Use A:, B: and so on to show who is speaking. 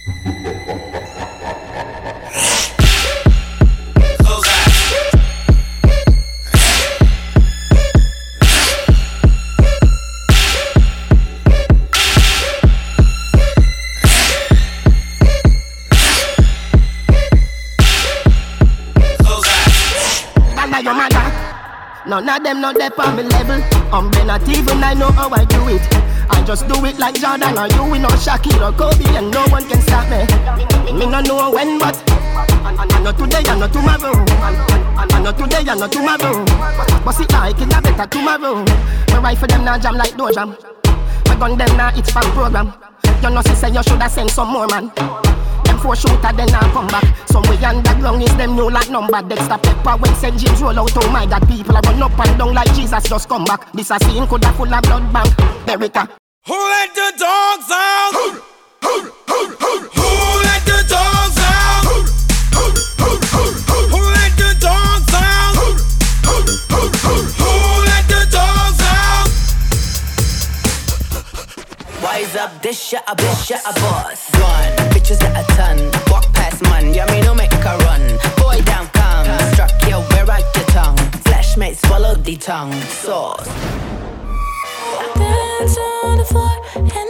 A: None of them not there on me level. Not even I know how I do it. I just do it like Jordan or you, we know Shaquille or Kobe, and no one can stop me. Me no know when, but I know today, I know tomorrow. I know today, I know tomorrow. But see, I can have better tomorrow. My rifle them now jam like Dojam. My gun them now it's fan program. You know, say you shoulda send some more, man. Them 4 shooter then I come back. Somewhere underground is them new like number. Dexter Pepper when St. James roll out. Oh my God, people are run up and down like Jesus just come back. This a scene coulda full of blood bank. America.
B: Who let the dogs out? Who let the dogs out? Who let the dogs out? Who let the dogs out?
C: Wise up, this shit a boss. Gone, bitches at a ton. Walk past man, yeah me no make a run. Boy down come, struck you where out your tongue. Flashmates follow the tongue. Sauce.
D: Dance on the floor.